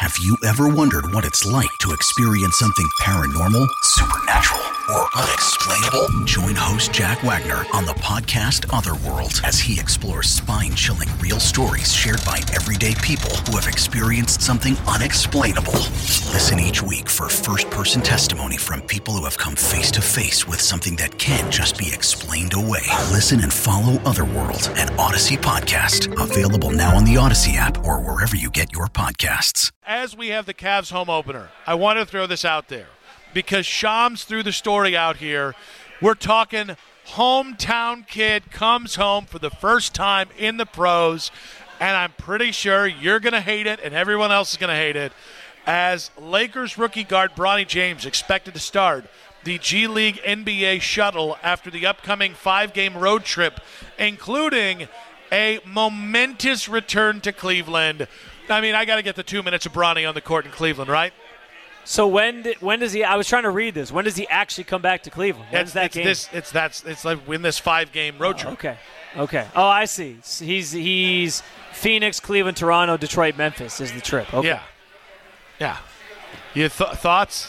Have you ever wondered what it's like to experience something paranormal, supernatural, or unexplainable? Join host Jack Wagner on the podcast Otherworld as he explores spine-chilling real stories shared by everyday people who have experienced something unexplainable. Listen each week for first-person testimony from people who have come face-to-face with something that can't just be explained away. Listen and follow Otherworld, an Odyssey podcast. Available now on the Odyssey app or wherever you get your podcasts. As we have the Cavs home opener, I want to throw this out there because Shams threw the story out here. We're talking hometown kid comes home for the first time in the pros, and I'm pretty sure you're going to hate it and everyone else is going to hate it. As Lakers rookie guard Bronny James expected to start the G League NBA shuttle after the upcoming 5-game road trip, including a momentous return to Cleveland. I mean, I got to get the 2 minutes of Bronny on the court in Cleveland, right? So when does he? I was trying to read this. When does he actually come back to Cleveland? When's that game? It's like in this 5-game road trip. Okay. Oh, I see. He's Phoenix, Cleveland, Toronto, Detroit, Memphis is the trip. Okay. Yeah. You thoughts?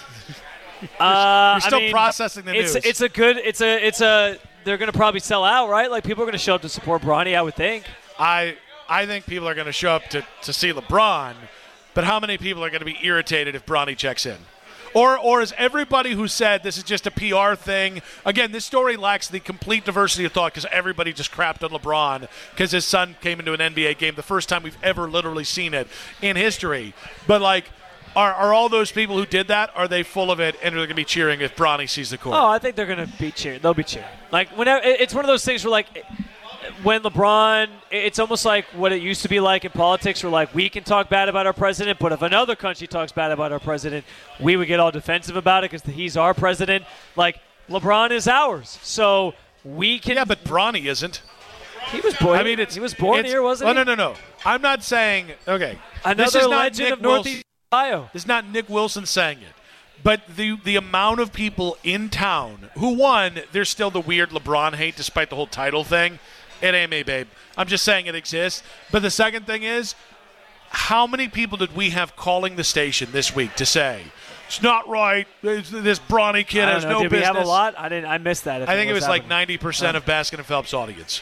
You're still processing the news. They're going to probably sell out, right? Like people are going to show up to support Bronny, I would think. I think people are going to show up to see LeBron, but how many people are going to be irritated if Bronny checks in? Or is everybody who said this is just a PR thing? Again, this story lacks the complete diversity of thought because everybody just crapped on LeBron because his son came into an NBA game, the first time we've ever literally seen it in history. But, like, are all those people who did that, are they full of it and are they going to be cheering if Bronny sees the court? Oh, I think they're going to be cheering. They'll be cheering. Like, whenever it's one of those things where, like, when LeBron, it's almost like what it used to be like in politics where, like, we can talk bad about our president, but if another country talks bad about our president, we would get all defensive about it because he's our president. Like, LeBron is ours. So we can. Yeah, but Bronny isn't. He was born. I mean, he was born here, wasn't he? No. I'm not saying, okay. Another legend of Northeast Ohio. This is not Nick Wilson saying it. But the amount of people in town who, one, there's still the weird LeBron hate despite the whole title thing. It ain't me, babe. I'm just saying it exists. But the second thing is, how many people did we have calling the station this week to say, it's not right, this Bronny kid has no business? Did we have a lot? I missed that. I think it was like 90% of Baskin and Phelps' audience.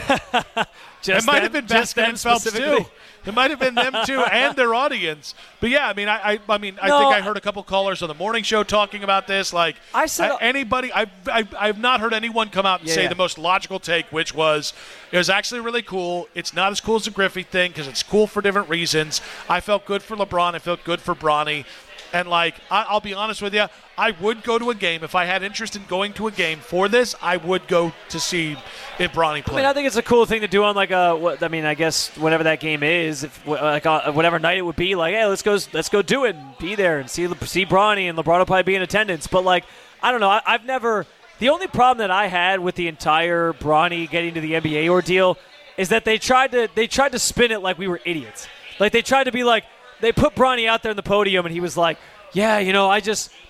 It might have been Baskin and Phelps too. It might have been them too and their audience. But yeah, I mean, I think I heard a couple callers on the morning show talking about this. Like, anybody, I've not heard anyone come out and say the most logical take, which was it was actually really cool. It's not as cool as the Griffey thing because it's cool for different reasons. I felt good for LeBron. I felt good for Bronny. And, like, I'll be honest with you, I would go to a game. If I had interest in going to a game for this, I would go to see if Bronny played. I mean, I think it's a cool thing to do on, like, I guess whenever that game is, whatever night it would be, like, hey, let's go do it and be there and see Bronny, and LeBron will probably be in attendance. But, like, I don't know. I've never – the only problem that I had with the entire Bronny getting to the NBA ordeal is that they tried to spin it like we were idiots. Like, they tried to be like – they put Bronny out there on the podium, and he was like, yeah, you know,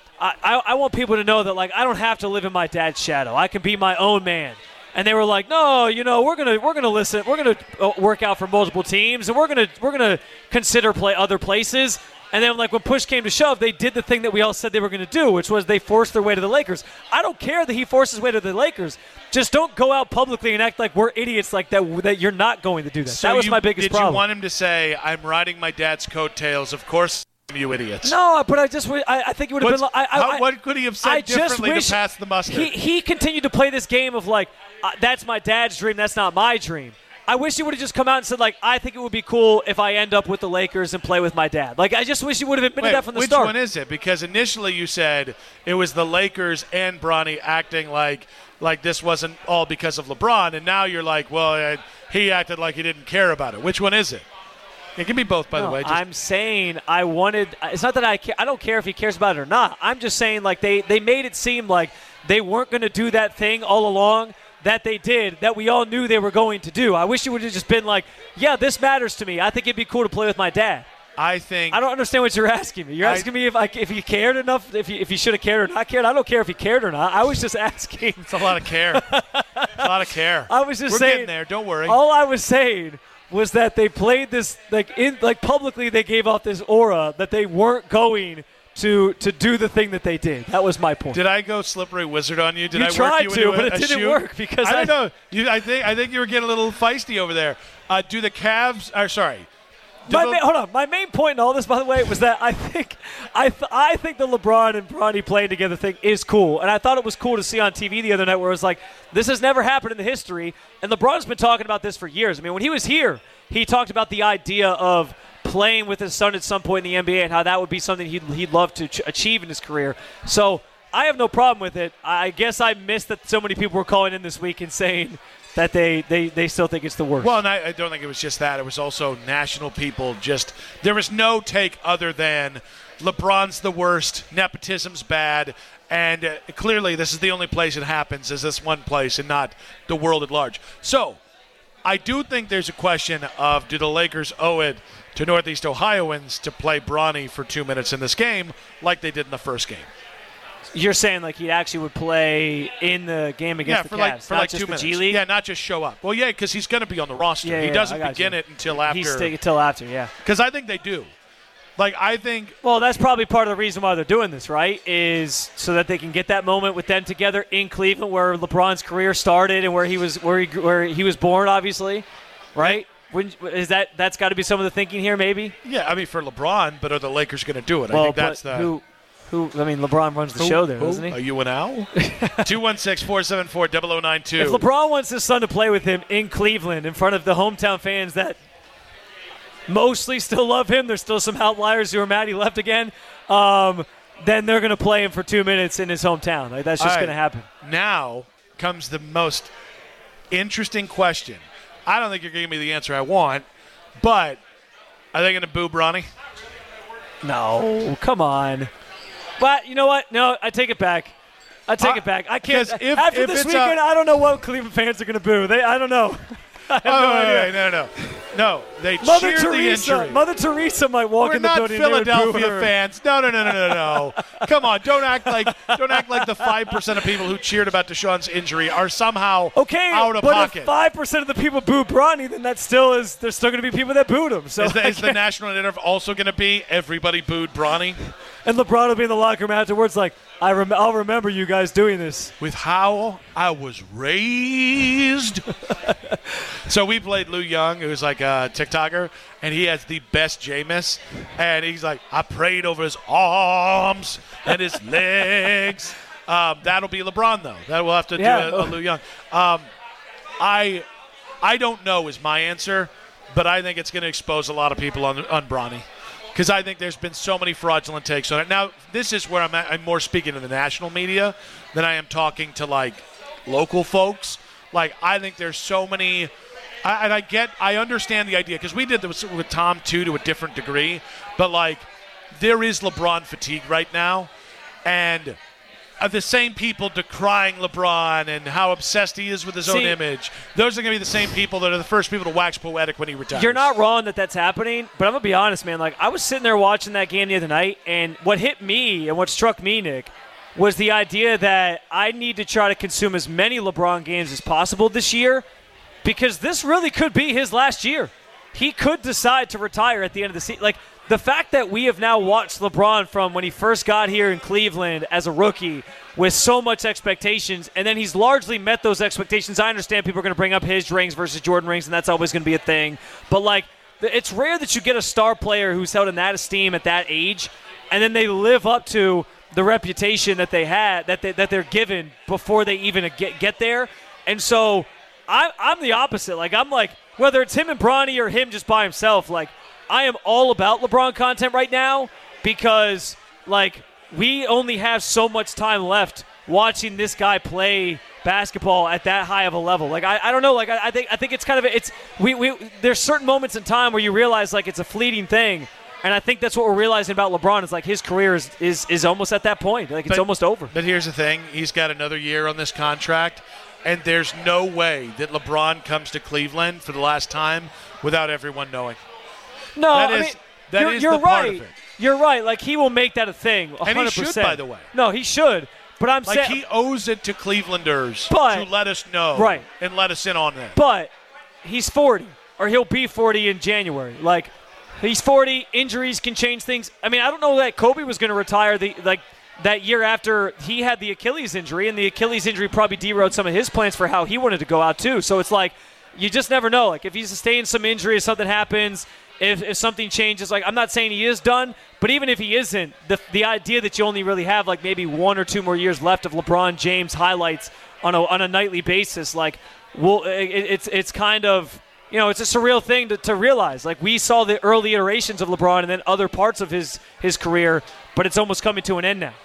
I want people to know that, like, I don't have to live in my dad's shadow. I can be my own man. And they were like, no, you know, we're gonna listen. We're gonna work out for multiple teams, and we're gonna consider play other places. And then, like, when push came to shove, they did the thing that we all said they were going to do, which was they forced their way to the Lakers. I don't care that he forced his way to the Lakers. Just don't go out publicly and act like we're idiots like that you're not going to do that. So that was my biggest problem. Did you want him to say, I'm riding my dad's coattails, of course, you idiots? No, but I think it would have been – what could he have said differently to pass the mustard? He continued to play this game of, like, that's my dad's dream, that's not my dream. I wish he would have just come out and said, like, I think it would be cool if I end up with the Lakers and play with my dad. Like, I just wish he would have admitted that from the start. Which one is it? Because initially you said it was the Lakers and Bronny acting like this wasn't all because of LeBron, and now you're like, well, he acted like he didn't care about it. Which one is it? It can be both, by the way. I'm saying it's not that I care. I don't care if he cares about it or not. I'm just saying, like, they made it seem like they weren't going to do that thing all along that they did, that we all knew they were going to do. I wish it would have just been like, yeah, this matters to me. I think it'd be cool to play with my dad. I don't understand what you're asking me. You're asking me if he cared enough, if he should have cared or not cared. I don't care if he cared or not. I was just asking. It's a lot of care. It's a lot of care. I was just We're saying. Getting there. Don't worry. All I was saying was that they played this publicly. They gave off this aura that they weren't going to do the thing that they did. That was my point. Did I go slippery wizard on you? Did you I tried work you to, but it didn't shoot? work because I don't know. I think you were getting a little feisty over there. Do the Cavs? Hold on. My main point in all this, by the way, was that I think the LeBron and Bronny playing together thing is cool, and I thought it was cool to see on TV the other night where it was like, this has never happened in the history, and LeBron's been talking about this for years. I mean, when he was here, he talked about the idea of playing with his son at some point in the NBA and how that would be something he'd love to achieve in his career. So I have no problem with it. I guess I missed that so many people were calling in this week and saying that they still think it's the worst. Well, and I don't think it was just that. It was also national people there was no take other than LeBron's the worst, nepotism's bad, and clearly this is the only place it happens is this one place and not the world at large. So I do think there's a question of, do the Lakers owe it to Northeast Ohioans to play Bronny for 2 minutes in this game like they did in the first game? You're saying like he actually would play in the game against the Cavs, for not just 2 minutes. G League? Yeah, not just show up. Well, yeah, because he's going to be on the roster. Yeah, he doesn't I begin it until after. Until after, yeah. Because I think they do. Well, that's probably part of the reason why they're doing this, right? Is so that they can get that moment with them together in Cleveland, where LeBron's career started and where he was born, obviously, right? That's got to be some of the thinking here, maybe. Yeah, I mean for LeBron, but are the Lakers going to do it? Well, I think that's the. LeBron runs the show there, doesn't he? Are you an owl? 216-474-0092. If LeBron wants his son to play with him in Cleveland in front of the hometown fans that mostly still love him, there's still some outliers who are mad he left again, then they're going to play him for 2 minutes in his hometown. Like, that's just going to happen. Now comes the most interesting question. I don't think you're giving me the answer I want, but are they going to boo Bronny? No, come on. But you know what? No, I take it back. I can't. After this weekend, I don't know what Cleveland fans are going to boo. I don't know. I have no idea. No, they cheer the injury. Mother Teresa might walk in the building. We're not Philadelphia fans. No. Come on, don't act like the 5% of people who cheered about Deshaun's injury are somehow out of pocket. But if 5% of the people boo Bronny, then there's still going to be people that booed him. So is the national narrative also going to be everybody booed Bronny? And LeBron will be in the locker room afterwards like, I'll remember you guys doing this. With how I was raised. So we played Lou Young, who's like a TikToker, and he has the best Jameis. And he's like, I prayed over his arms and his legs. That'll be LeBron, though. That will have to do a Lou Young. I don't know is my answer, but I think it's going to expose a lot of people on Bronny. Because I think there's been so many fraudulent takes on it. Now, this is where I'm more speaking to the national media than I am talking to, like, local folks. Like, I think there's so many – I understand the idea. Because we did this with Tom, too, to a different degree. But, like, there is LeBron fatigue right now. And – the same people decrying LeBron and how obsessed he is with his own image. Those are going to be the same people that are the first people to wax poetic when he retires. You're not wrong that that's happening, but I'm going to be honest, man. Like, I was sitting there watching that game the other night, and what hit me and what struck me, Nick, was the idea that I need to try to consume as many LeBron games as possible this year because this really could be his last year. He could decide to retire at the end of the season. Like, the fact that we have now watched LeBron from when he first got here in Cleveland as a rookie with so much expectations, and then he's largely met those expectations. I understand people are going to bring up his rings versus Jordan rings, and that's always going to be a thing. But, like, it's rare that you get a star player who's held in that esteem at that age, and then they live up to the reputation that they had, that they're given before they even get there. And so I'm the opposite. Like, I'm like, whether it's him and Bronny or him just by himself, like, I am all about LeBron content right now because, like, we only have so much time left watching this guy play basketball at that high of a level. Like, I don't know. Like, I think it's kind of there's certain moments in time where you realize, like, it's a fleeting thing. And I think that's what we're realizing about LeBron is, like, his career is almost at that point. Like, it's almost over. But here's the thing. He's got another year on this contract, and there's no way that LeBron comes to Cleveland for the last time without everyone knowing. No, that is you're the right. part of it. You're right. Like, he will make that a thing, 100%. And he should, by the way. No, he should. But I'm saying, he owes it to Clevelanders to let us know, right, and let us in on that. But he's 40. or he'll be 40 in January. Like, he's 40. Injuries can change things. I mean, I don't know that Kobe was going to retire that year after he had the Achilles injury, and the Achilles injury probably derailed some of his plans for how he wanted to go out too. So it's like, you just never know. Like, if he sustains some injury, if something happens, if something changes, like, I'm not saying he is done, but even if he isn't, the idea that you only really have like maybe 1 or 2 more years left of LeBron James highlights on a nightly basis, like, it's kind of, it's a surreal thing to realize. Like, we saw the early iterations of LeBron and then other parts of his career, but it's almost coming to an end now.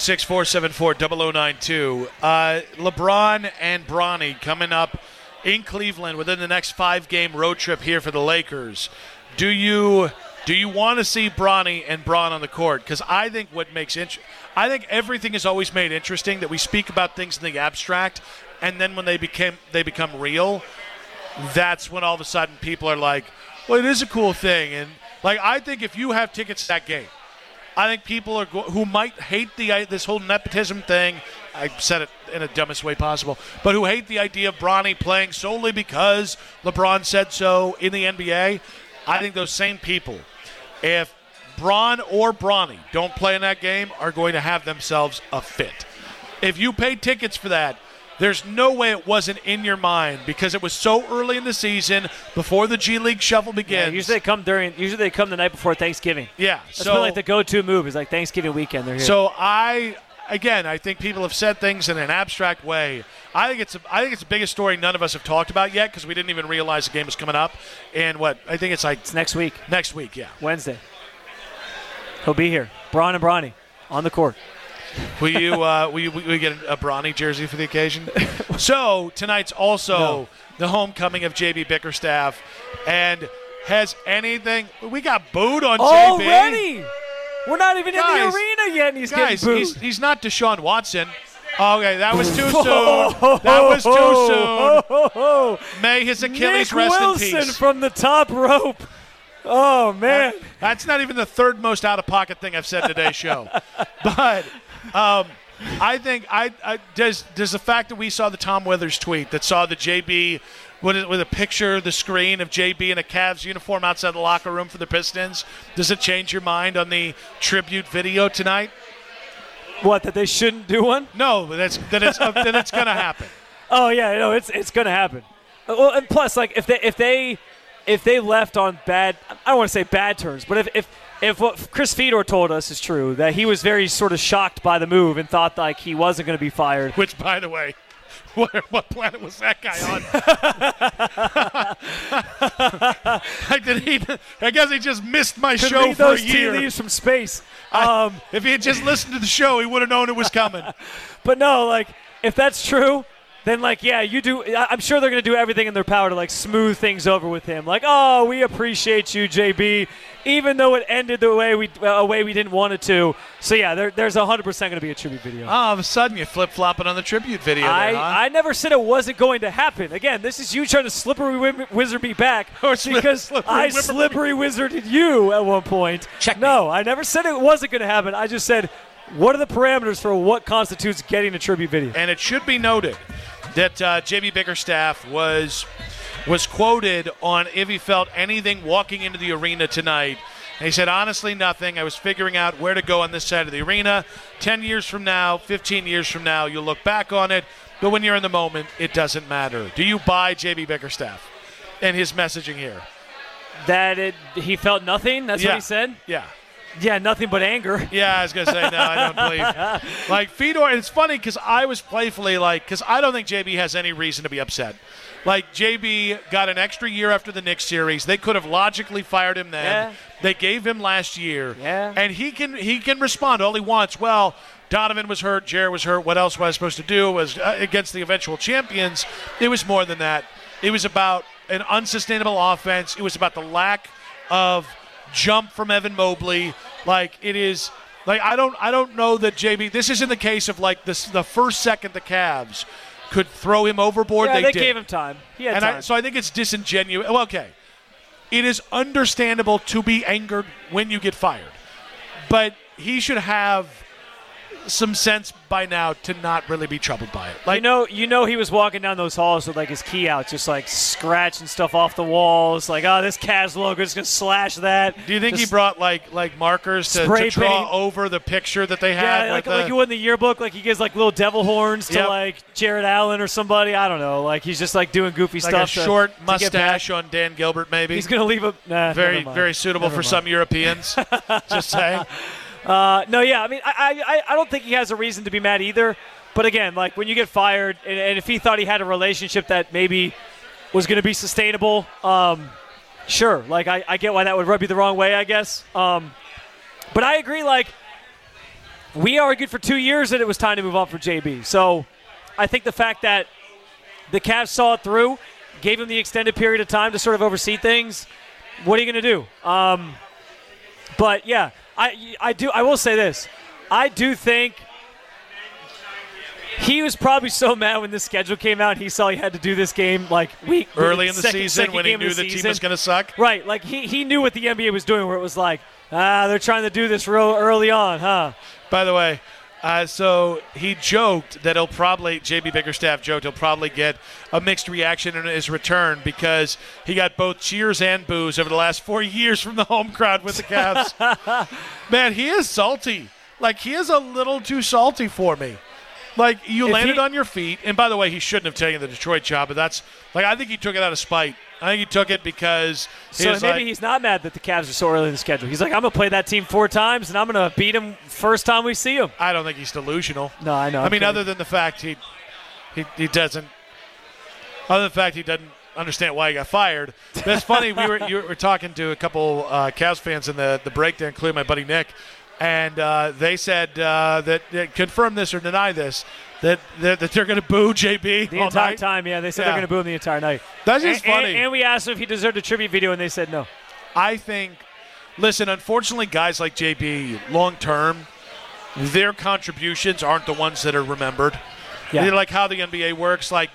216-474-0092. LeBron and Bronny coming up in Cleveland within the next 5-game road trip here for the Lakers. Do you want to see Bronny and Bron on the court? Because I think I think everything is always made interesting, that we speak about things in the abstract, and then when they become real, that's when all of a sudden people are like, well, it is a cool thing. And like, I think if you have tickets to that game, I think people who might hate this whole nepotism thing, I said it in the dumbest way possible, but who hate the idea of Bronny playing solely because LeBron said so in the NBA, I think those same people, if Bron or Bronny don't play in that game, are going to have themselves a fit. If you paid tickets for that, there's no way it wasn't in your mind, because it was so early in the season before the G League shuffle begins. Yeah, usually they come the night before Thanksgiving. Yeah, that's been like the go-to move is like Thanksgiving weekend. They're here. So I think people have said things in an abstract way. I think it's the biggest story none of us have talked about yet, because we didn't even realize the game was coming up. And I think it's next week. Next week, yeah, Wednesday. He'll be here, Bron and Bronny on the court. Will you get a Bronny jersey for the occasion? So tonight's also the homecoming of JB Bickerstaff, and has anything? We got booed on already. JB. We're not even in the arena yet, and he's getting booed. He's not Deshaun Watson. Okay, that was too soon. That was too soon. May his Achilles rest in peace. Nick Wilson from the top rope. Oh, man. That's not even the third most out-of-pocket thing I've said in today's show. But I think does the fact that we saw the Tom Withers tweet that saw the JB with a picture, the screen of JB in a Cavs uniform outside the locker room for the Pistons, does it change your mind on the tribute video tonight? What, that they shouldn't do one? No, that it's going to happen. Oh yeah, no, it's going to happen. Well, and plus, like, if they left on bad, I don't want to say bad terms, but if what Chris Fedor told us is true, that he was very sort of shocked by the move and thought like he wasn't going to be fired. Which, by the way, what planet was that guy on? I guess he just missed my show for a year. Tea leaves from space. If he had just listened to the show, he would have known it was coming. But no, like, if that's true, then, like, yeah, you do. I'm sure they're going to do everything in their power to, like, smooth things over with him. Like, oh, we appreciate you, JB, even though it ended the way we didn't want it to. So, yeah, there's 100% going to be a tribute video. All of a sudden, you're flip-flopping on the tribute video I never said it wasn't going to happen. Again, this is you trying to slippery wizard me back because slippery wizarded you at one point. No, I never said it wasn't going to happen. I just said, what are the parameters for what constitutes getting a tribute video? And it should be noted that JB Bickerstaff was quoted on if he felt anything walking into the arena tonight. And he said, honestly, nothing. I was figuring out where to go on this side of the arena. 10 years from now, 15 years from now, you'll look back on it. But when you're in the moment, it doesn't matter. Do you buy JB Bickerstaff and his messaging here? That he felt nothing? That's what he said? Yeah. Yeah, nothing but anger. Yeah, I was going to say, no, I don't believe. Like, Fedor, and it's funny because I was playfully like, because I don't think JB has any reason to be upset. Like, JB got an extra year after the Knicks series. They could have logically fired him then. Yeah. They gave him last year. Yeah. And he can respond all he wants. Well, Donovan was hurt, Jared was hurt. What else was I supposed to do? It was against the eventual champions. It was more than that. It was about an unsustainable offense. It was about the lack of jump from Evan Mobley. Like, it is like I don't know that JB, this isn't the case of like the first second the Cavs could throw him overboard. Yeah, they did. gave him time. He had time. So I think it's disingenuous. Well, okay. It is understandable to be angered when you get fired. But he should have some sense by now to not really be troubled by it. Like, you know, he was walking down those halls with like his key out, just like scratching stuff off the walls. Like, oh, this Cavs logo is gonna slash that. Do you think he brought like markers to draw over the picture that they had? Yeah, like you would in the yearbook. Like he gives like little devil horns to like Jared Allen or somebody. I don't know. Like he's just like doing goofy like stuff. A short mustache on Dan Gilbert, maybe. He's gonna leave a very suitable for some Europeans. Just saying. No, yeah. I mean, I don't think he has a reason to be mad either. But again, like when you get fired, and if he thought he had a relationship that maybe was going to be sustainable, sure. Like I get why that would rub you the wrong way, I guess. But I agree. Like we argued for 2 years that it was time to move on for JB. So I think the fact that the Cavs saw it through, gave him the extended period of time to sort of oversee things. What are you going to do? But yeah. I will say this. I do think he was probably so mad when this schedule came out. He saw he had to do this game like early in the season when he knew the team was going to suck. Right. Like he knew what the NBA was doing, where it was like, they're trying to do this real early on, huh? By the way, so he joked that JB Bickerstaff joked he'll probably get a mixed reaction in his return because he got both cheers and boos over the last 4 years from the home crowd with the Cavs. Man, he is salty. Like, he is a little too salty for me. Like, you landed on your feet. And by the way, he shouldn't have taken the Detroit job, but that's, like, I think he took it out of spite. I think he took it because he's not mad that the Cavs are so early in the schedule. He's like, I'm going to play that team 4 times, and I'm going to beat him first time we see him. I don't think he's delusional. No, I know. I mean, other than the fact he doesn't understand why he got fired. But it's funny, you were talking to a couple Cavs fans in the break there, including my buddy Nick, and they said that confirm this or deny this, that they're going to boo JB the all entire night. time. Yeah, they said they're going to boo him the entire night. That's just funny. And we asked him if he deserved a tribute video, and they said no. I think, listen, unfortunately, guys like JB, long term, their contributions aren't the ones that are remembered. Yeah. They're like how the NBA works. Like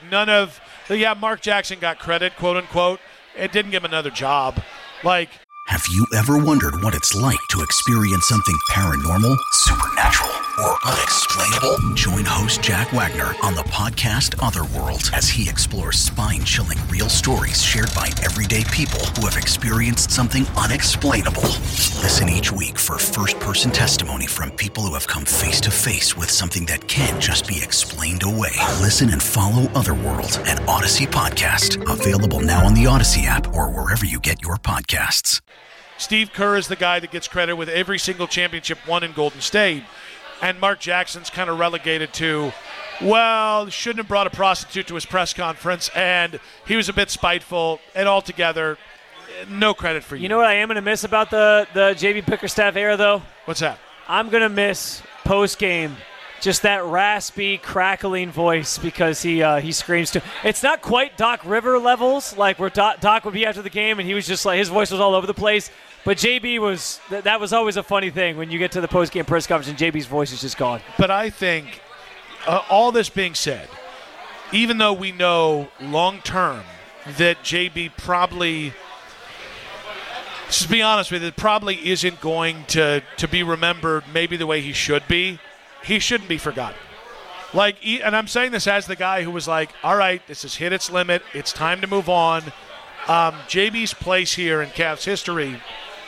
Mark Jackson got credit, quote unquote. It didn't give him another job. Like. Have you ever wondered what it's like to experience something paranormal, supernatural, or unexplainable? Join host Jack Wagner on the podcast Otherworld as he explores spine-chilling real stories shared by everyday people who have experienced something unexplainable. Listen each week for first-person testimony from people who have come face-to-face with something that can't just be explained away. Listen and follow Otherworld, an Odyssey podcast. Available now on the Odyssey app or wherever you get your podcasts. Steve Kerr is the guy that gets credit with every single championship won in Golden State. And Mark Jackson's kind of relegated to, well, shouldn't have brought a prostitute to his press conference, and he was a bit spiteful, and altogether, no credit for you. You know what I am going to miss about the JB Bickerstaff era, though? What's that? I'm going to miss post-game, just that raspy, crackling voice because he screams to. It's not quite Doc River levels, like where Doc would be after the game, and he was just like, his voice was all over the place. But JB was that was always a funny thing when you get to the post-game press conference and JB's voice is just gone. But I think all this being said, even though we know long-term that JB probably, just to be honest with you, probably isn't going to be remembered maybe the way he should be, he shouldn't be forgotten. Like, and I'm saying this as the guy who was like, all right, this has hit its limit. It's time to move on. JB's place here in Cavs history,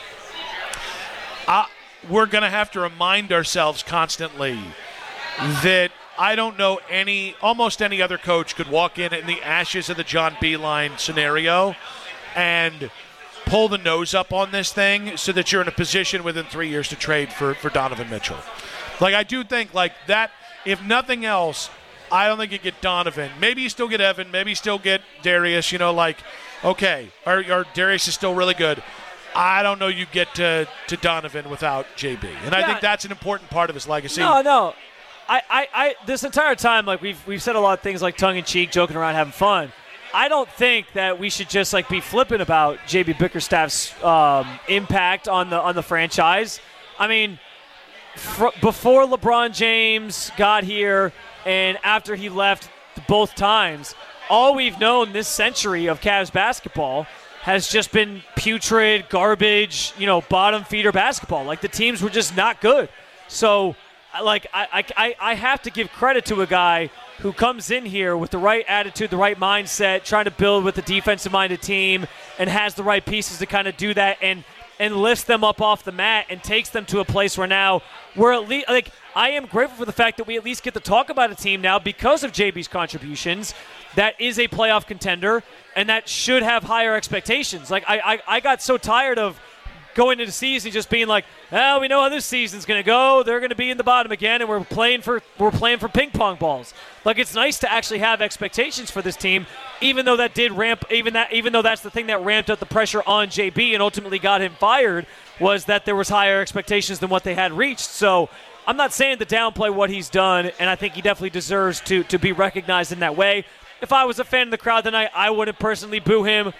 we're going to have to remind ourselves constantly that I don't know almost any other coach could walk in the ashes of the John Beilein scenario and pull the nose up on this thing so that you're in a position within 3 years to trade for Donovan Mitchell. Like, I do think like that, if nothing else, I don't think you get Donovan. Maybe you still get Evan. Maybe you still get Darius, okay, or Darius is still really good. I don't know you get to Donovan without JB. And I think that's an important part of his legacy. No. I this entire time, like we've said a lot of things like tongue-in-cheek, joking around, having fun. I don't think that we should just be flippant about JB Bickerstaff's impact on the franchise. I mean, before LeBron James got here and after he left both times, all we've known this century of Cavs basketball has just been putrid, garbage, bottom feeder basketball. Like, the teams were just not good. So I have to give credit to a guy who comes in here with the right attitude, the right mindset, trying to build with a defensive-minded team, and has the right pieces to kind of do that and lifts them up off the mat and takes them to a place where now we're at least I am grateful for the fact that we at least get to talk about a team now because of JB's contributions that is a playoff contender and that should have higher expectations. I got so tired of going into the season just being like, oh, we know how this season's going to go. They're going to be in the bottom again, and we're playing for ping pong balls. It's nice to actually have expectations for this team, even though that did ramp. Even though that's the thing that ramped up the pressure on JB and ultimately got him fired, was that there was higher expectations than what they had reached. So I'm not saying to downplay what he's done, and I think he definitely deserves to be recognized in that way. If I was a fan of the crowd tonight, I wouldn't personally boo him,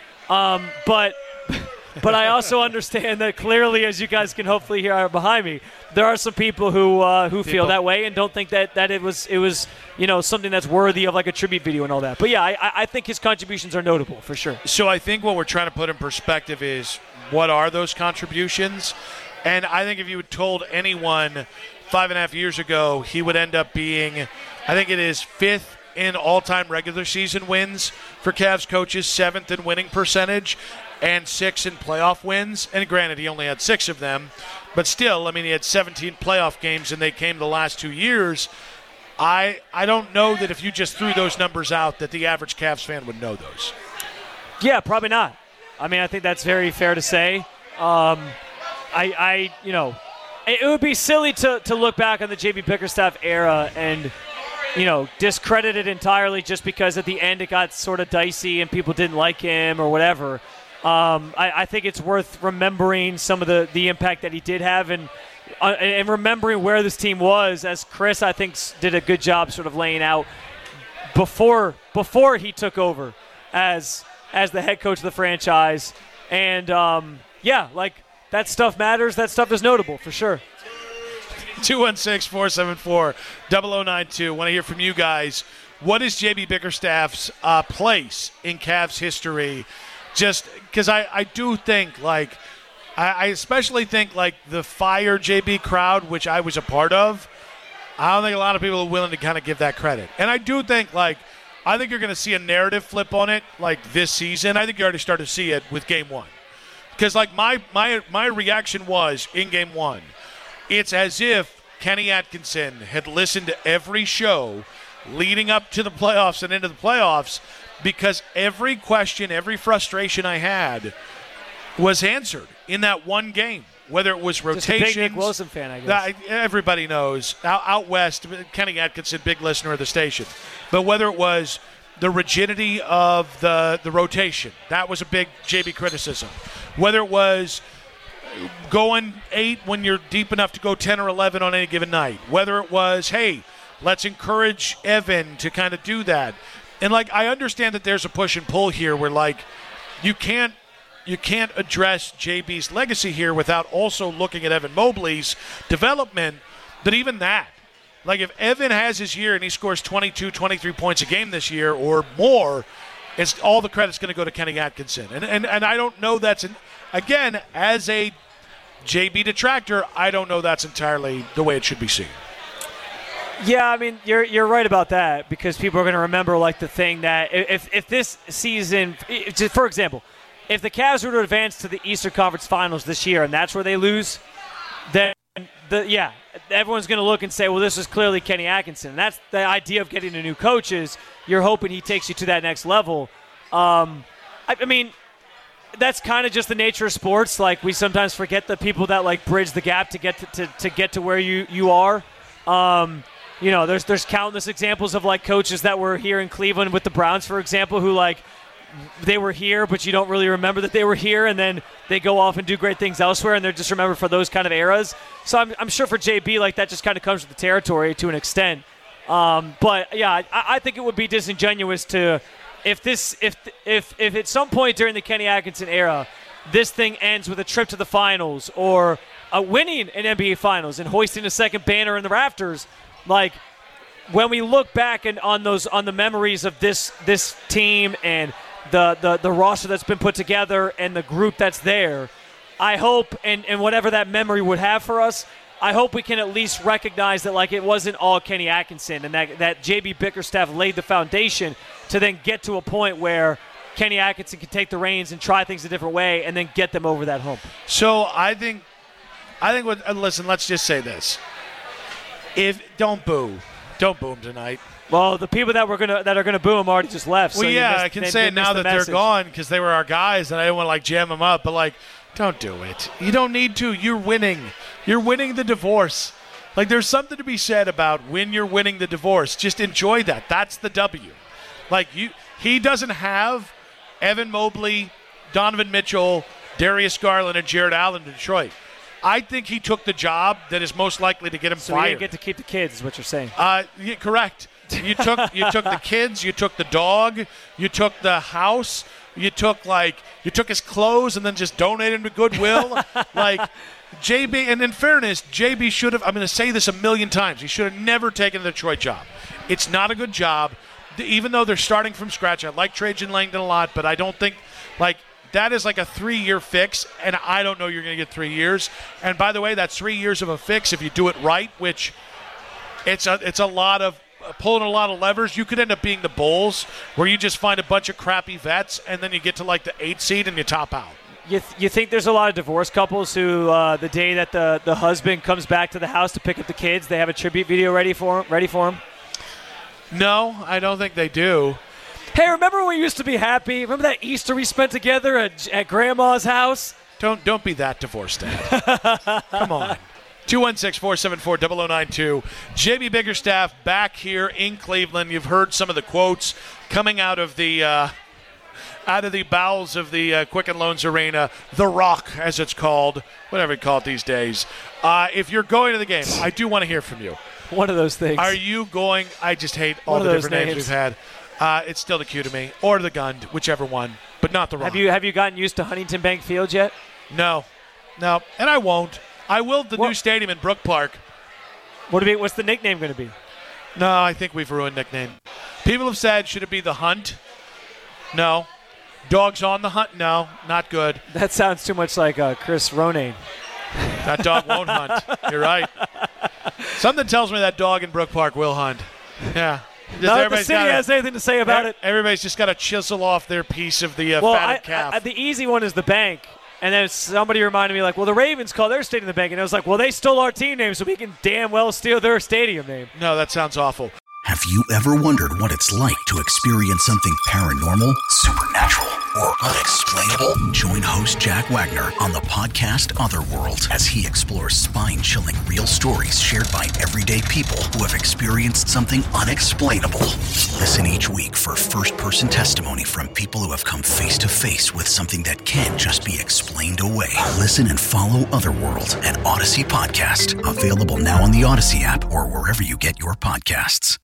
But I also understand that clearly, as you guys can hopefully hear behind me, there are some people who feel that way and don't think that it was something that's worthy of a tribute video and all that. But yeah, I think his contributions are notable for sure. So I think what we're trying to put in perspective is what are those contributions? And I think if you had told anyone 5.5 years ago, he would end up being, I think it is 5th in all-time regular season wins for Cavs coaches, 7th in winning percentage, and 6th in playoff wins. And granted, he only had 6 of them. But still, he had 17 playoff games, and they came the last 2 years. I don't know that if you just threw those numbers out that the average Cavs fan would know those. Yeah, probably not. I think that's very fair to say. It would be silly to look back on the JB Bickerstaff era and discredit it entirely just because at the end it got sort of dicey and people didn't like him or whatever. I think it's worth remembering some of the impact that he did have and remembering where this team was, as Chris, I think, did a good job sort of laying out before he took over as the head coach of the franchise. And, that stuff matters. That stuff is notable for sure. 216-474-0092. Want to hear from you guys. What is J.B. Bickerstaff's place in Cavs history? Just because I do think, I especially think, the Fire J.B. crowd, which I was a part of, I don't think a lot of people are willing to kind of give that credit. And I do think, I think you're going to see a narrative flip on it, this season. I think you already started to see it with Game 1. Because, my reaction was, in Game 1, it's as if Kenny Atkinson had listened to every show leading up to the playoffs and into the playoffs, because every question, every frustration I had was answered in that one game. Whether it was rotations. Just a big Nick Wilson fan, I guess. Everybody knows. Out west, Kenny Atkinson, big listener of the station. But whether it was the rigidity of the rotation, that was a big JB criticism. Whether it was going 8 when you're deep enough to go 10 or 11 on any given night. Whether it was, hey, let's encourage Evan to kind of do that. And, I understand that there's a push and pull here where, you can't address JB's legacy here without also looking at Evan Mobley's development. But even that, if Evan has his year and he scores 22, 23 points a game this year or more, it's all the credit's going to go to Kenny Atkinson. And I don't know that's again, as a JB detractor, I don't know that's entirely the way it should be seen. Yeah, you're right about that, because people are going to remember the thing that if this season, for example, if the Cavs were to advance to the Eastern Conference Finals this year and that's where they lose, then everyone's going to look and say, well, this is clearly Kenny Atkinson. And that's the idea of getting a new coach, is you're hoping he takes you to that next level. That's kind of just the nature of sports. We sometimes forget the people that bridge the gap to get to get to where you are. There's countless examples of coaches that were here in Cleveland with the Browns, for example, who they were here, but you don't really remember that they were here, and then they go off and do great things elsewhere, and they're just remembered for those kind of eras. So I'm sure for JB, that just kind of comes with the territory to an extent. But yeah, I think it would be disingenuous to, if at some point during the Kenny Atkinson era, this thing ends with a trip to the finals or winning an NBA Finals and hoisting a second banner in the rafters. When we look back on the memories of this team and the roster that's been put together and the group that's there, I hope and whatever that memory would have for us, I hope we can at least recognize that like it wasn't all Kenny Atkinson, and that J.B. Bickerstaff laid the foundation to then get to a point where Kenny Atkinson can take the reins and try things a different way and then get them over that hump. So I think listen, let's just say this. Don't boo him tonight. Well, the people that are gonna boo him already just left. Well, so I can say it now that they're gone because they were our guys, and I didn't want to like jam them up. But like, don't do it. You don't need to. You're winning. You're winning the divorce. Like, there's something to be said about when you're winning the divorce. Just enjoy that. That's the W. Like, he doesn't have Evan Mobley, Donovan Mitchell, Darius Garland, and Jared Allen in Detroit. I think he took the job that is most likely to get him fired. So you didn't get to keep the kids, is what you're saying. Yeah, correct. You took the kids, you took the dog, you took the house, you took his clothes and then just donated them to Goodwill. Like, JB, and in fairness, JB should have, I'm going to say this a million times, he should have never taken the Detroit job. It's not a good job. Even though they're starting from scratch, I like Trajan Langdon a lot, but I don't think, like, that is like a 3-year fix, and I don't know you're going to get 3 years. And by the way, that's 3 years of a fix if you do it right, which it's a lot of pulling a lot of levers. You could end up being the Bulls, where you just find a bunch of crappy vets, and then you get to like the 8th seed and you top out. You think there's a lot of divorce couples who, the day that the husband comes back to the house to pick up the kids, they have a tribute video ready for him? No, I don't think they do. Hey, remember when we used to be happy? Remember that Easter we spent together at Grandma's house? Don't be that divorced, Dad. Come on. 216-474-0092. JB Bickerstaff back here in Cleveland. You've heard some of the quotes coming out of the bowels of the Quicken Loans Arena, The Rock, as it's called, whatever you call it these days. If you're going to the game, I do want to hear from you. One of those things. Are you going? I just hate all the different names we've had. It's still the Q to me, or the Gund, whichever one, but not the Rock. Have you gotten used to Huntington Bank Field yet? No, and I won't. I will the new stadium in Brook Park. What's the nickname going to be? No, I think we've ruined nickname. People have said, should it be the Hunt? No. Dogs on the Hunt? No, not good. That sounds too much like Chris Ronayne. That dog won't hunt. You're right. Something tells me that dog in Brook Park will hunt. Yeah. Not that the city has anything to say about it. Everybody's just got to chisel off their piece of the fatted calf. The easy one is the bank. And then somebody reminded me, like, well, the Ravens call their stadium the bank. And I was like, well, they stole our team name, so we can damn well steal their stadium name. No, that sounds awful. Have you ever wondered what it's like to experience something paranormal, supernatural, or unexplainable? Join host Jack Wagner on the podcast Otherworld as he explores spine-chilling real stories shared by everyday people who have experienced something unexplainable. Listen each week for first-person testimony from people who have come face-to-face with something that can't just be explained away. Listen and follow Otherworld, an Odyssey podcast. Available now on the Odyssey app or wherever you get your podcasts.